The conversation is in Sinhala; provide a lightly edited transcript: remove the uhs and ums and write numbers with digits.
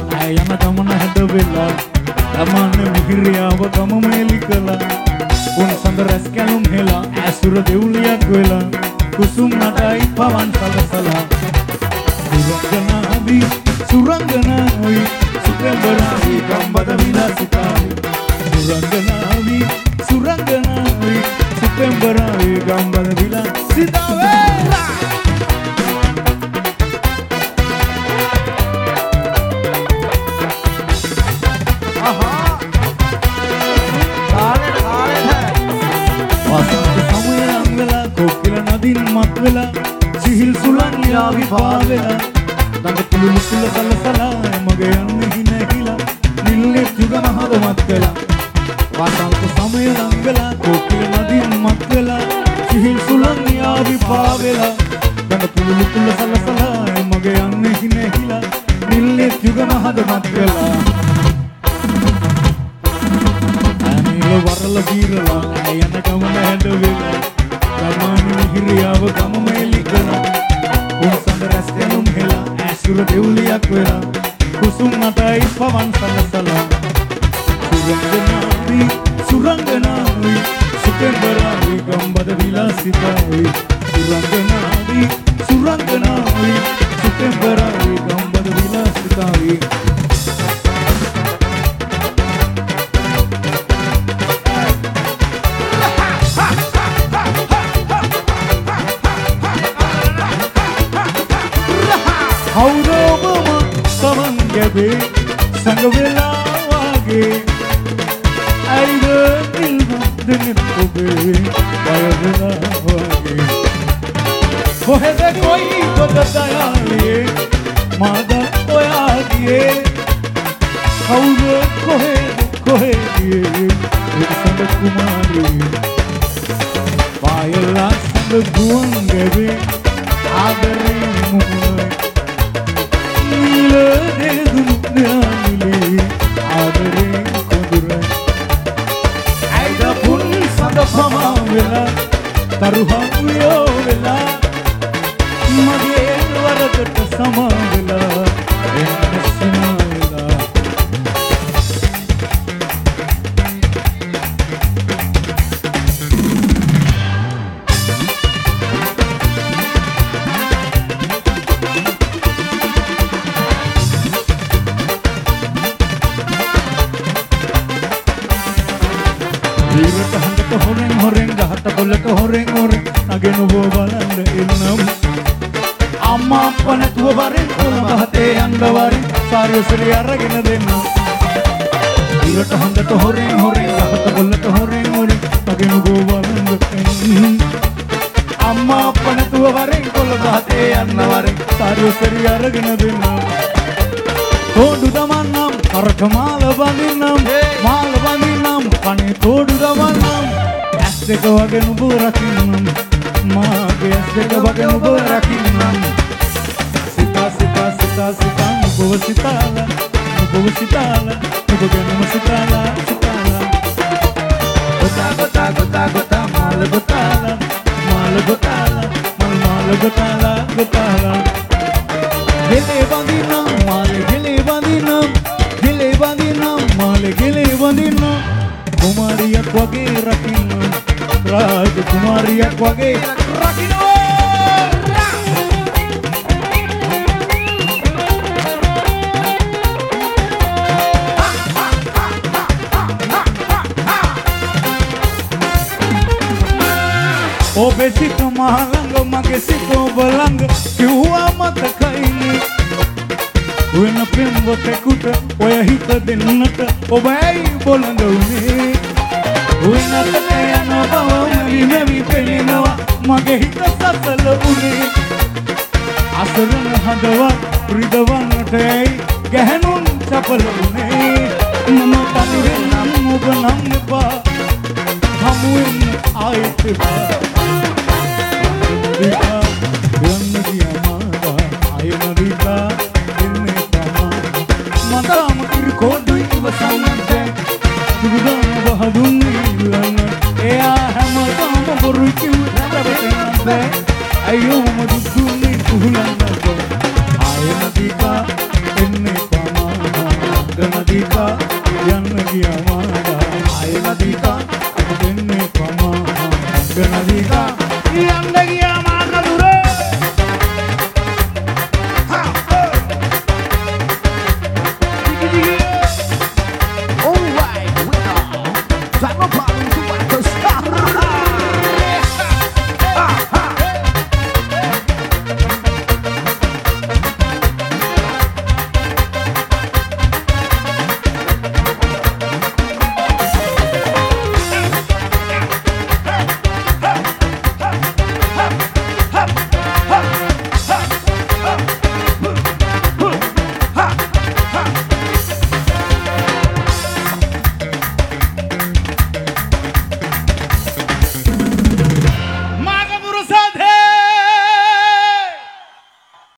ඇය යන ගමන හැඩ වෙලා ළමන්න මිහිරියාව ගම මේලි කළා උන් සඳ රැස් කැලුම් හෙලා ඇසුර දෙවුලියක් වෙලා කුසුම් නටයි පවන් සලසලා සුරංගනාවි සුපෙම්බරාවි ගම්බද විලාසිතාවි සුරංගනාවි සුපෙම්බරාවි ගම්බද විලාසිතාවි මත් වෙලා සිහිල් සුලන් යාවි පාවෙලා දඟ තුළු තුළ සලසලා මගේ යන්න හිනැහිලා නිල්ලේ යුග මහදමත් වෙලා වසන්ත සමය ලං වෙලා කොකිල නදින් මත් වෙලා සිහිල් සුලන් යාවි පාවෙලා දඟ තුළු තුළ සලසලා මගේ යන්න හිනැහිලා නිල්ලේ යුග මහදමත් වෙලා අනිල වරල බීරලා යන ගමන හැඩ වෙලා ගමන මිහිරියාව ගම මේලි කළා උන් සඳ රැස් කැලුම් හෙලා ඇසුර දෙවුලියක් වෙලා කුසුම් නටයි පවන් සලසලා සුරංගනාවි සුපෙම්බරාවි ගම්බද විලාසිතාවි සුරංගනාවි සුපෙම්බරාවි ගම්බද විලාසිතාවි संग वेला वागे आईगा दिल दिन तोबे आया वेला वागे कोहे दे कोई तो दया लिए मादा कोया दिए औरे कोहे दिए संग कुमारी पायला संग गुंगे बे आदरे मुन नीले दे ආදරේ කොඳුර ඇයිද පුන් සඳ පමා වෙලා තරුහාවියෝ වෙලා මගේ වරදට සමා වෙලා එන්න සිනා වෙලා හොරෙන් ගහත කොල්ලට හොරෙන් නගෙන ඔබ බලන්න එන්නම් අම්මා අප්පා නැතුව වරෙන් කොළඹ හතේ යන්න වරෙන් සාරියසරි අරගෙන දෙන්න ඊට හොඳට හොරෙන් ගහත කොල්ලට හොරෙන් නගෙන ඔබ බලන්න එන්නම් අම්මා අප්පා නැතුව වරෙන් කොළඹ හතේ යන්න වරෙන් සාරියසරි අරගෙන දෙන්න තෝඩු දමන්නම් කරක මාල බඳින්නම් කනේ තෝඩු දමන්නම් ඇස් දෙක වගේ නුඹ රකින්නම් මාගේ ඇස් දෙක වගේ නුඹ රකින්නම් සිතා නුඹව සිතාලා නුඹ ගැනම සිතාලා ගොතා මාල ගොතාලා ගෙලේ බඳින්නම් මාලේ ගෙලේ බඳින්නම් කුමාරියක් වගේ රකින්න රාජ කුමාරියක් වගේ රකින්න ඔබේ සිත මහලඟ මගේ සිත ඔබ ළඟ කිව්වා මතකයිනේ වෙන පෙම්වතෙකුට ඔය හිත දෙන්නට ඔබ ඇයි බොළඳ වුනේ වෙනතට යන බව මෙවි පෙනෙනවා මගේ හිත සසල වුනේ අසරණ හදවත් රිදවන්නට ඇයි ගැහණුන් චපල වුනේ මම තනි වෙන්නම් ඔබ නම් එපා හමු වෙන්න ආයෙත් එපා යන්න ගියා මාවා ආයෙ නවිතා Madame, il code, il va s'en aller.